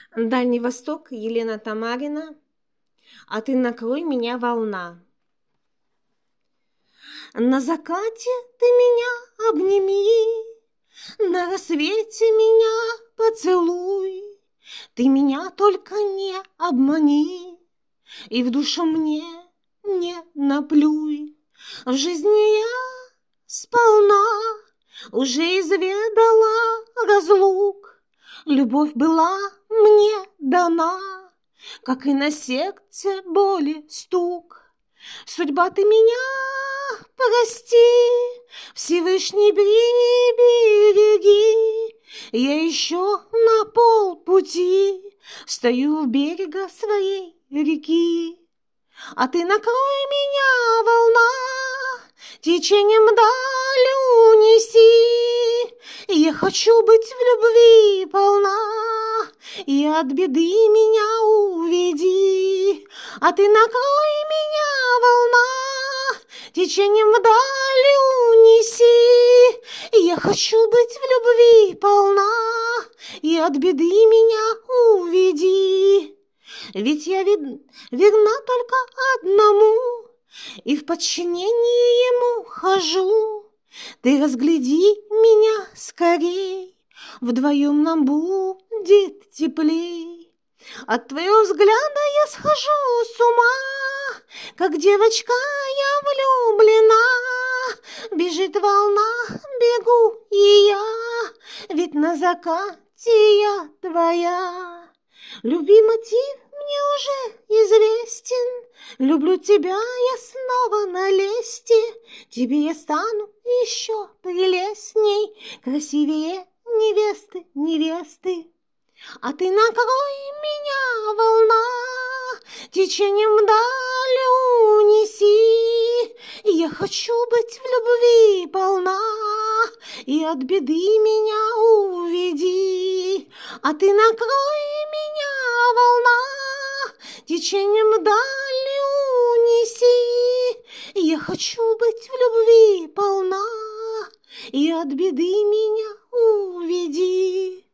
Дальний Восток, Елена Тамарина. А ты накрой меня, волна. На закате ты меня обними, на рассвете меня поцелуй. Ты меня только не обмани и в душу мне не наплюй. В жизни я сполна уже изведала разлук. Любовь была мне дана, как и на сердце боли стук. Судьба, ты меня прости, Всевышний береги. Я еще на полпути стою у берега своей реки. А ты накрой меня, волна, течением вдаль унеси. Я хочу быть в любви полна, и от беды меня уведи. А ты накрой меня, волна, течением вдаль унеси. Я хочу быть в любви полна, и от беды меня уведи. Ведь я верна только одному, и в подчинении ему хожу. Ты разгляди меня скорей, вдвоем нам будет теплей. От твоего взгляда я схожу с ума, как девочка я влюблена. Бежит волна, бегу и я, ведь на закате я твоя. Любви мотив мне уже известен, люблю тебя я снова на лесте. Тебе я стану еще прелестней, красивее невесты, невесты. А ты накрой меня, волна, течением вдаль унеси. Я хочу быть в любви полна, и от беды меня уведи. А ты накрой меня, волна, течением вдаль унеси. Я хочу быть в любви полна, и от беды меня уведи.